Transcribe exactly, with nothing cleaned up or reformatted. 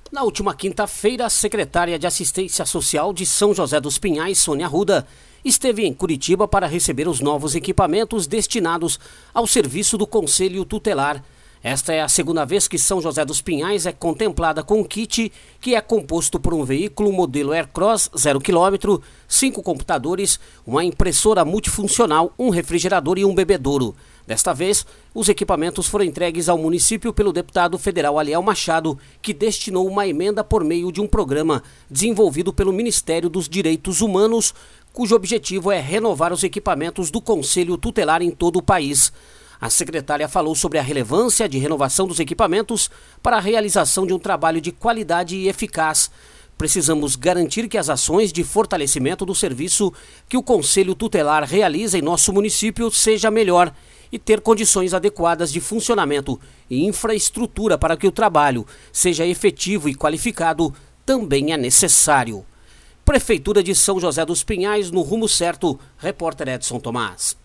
Na última quinta-feira, a secretária de Assistência Social de São José dos Pinhais, Sônia Arruda, esteve em Curitiba para receber os novos equipamentos destinados ao serviço do Conselho Tutelar. Esta é a segunda vez que São José dos Pinhais é contemplada com um kit que é composto por um veículo modelo Aircross zero quilômetro, cinco computadores, uma impressora multifuncional, um refrigerador e um bebedouro. Desta vez, os equipamentos foram entregues ao município pelo deputado federal Aliel Machado, que destinou uma emenda por meio de um programa desenvolvido pelo Ministério dos Direitos Humanos, cujo objetivo é renovar os equipamentos do Conselho Tutelar em todo o país. A secretária falou sobre a relevância de renovação dos equipamentos para a realização de um trabalho de qualidade e eficaz. Precisamos garantir que as ações de fortalecimento do serviço que o Conselho Tutelar realiza em nosso município seja melhor e ter condições adequadas de funcionamento e infraestrutura para que o trabalho seja efetivo e qualificado também é necessário. Prefeitura de São José dos Pinhais, no rumo certo, repórter Edson Tomás.